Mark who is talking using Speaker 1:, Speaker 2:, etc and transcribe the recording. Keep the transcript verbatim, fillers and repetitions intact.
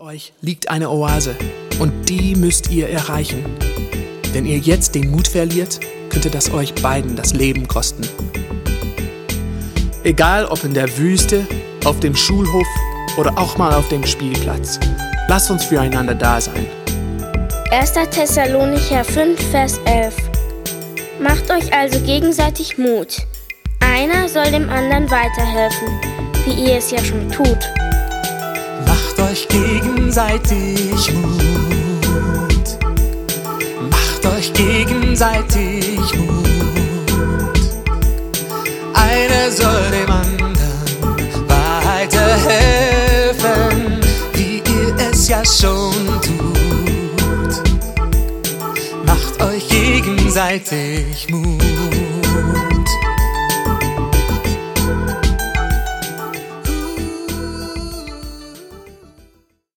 Speaker 1: euch liegt eine Oase und die müsst ihr erreichen. Wenn ihr jetzt den Mut verliert, könnte das euch beiden das Leben kosten. Egal ob in der Wüste, auf dem Schulhof oder auch mal auf dem Spielplatz. Lasst uns füreinander da sein.
Speaker 2: erster Thessalonicher fünf, Vers elf. Macht euch also gegenseitig Mut. Einer soll dem anderen weiterhelfen, wie ihr es ja schon tut.
Speaker 1: Macht euch gegenseitig Mut. Macht euch gegenseitig Mut. Einer soll dem anderen weiterhelfen, wie ihr es ja schon tut. Macht euch gegenseitig Mut.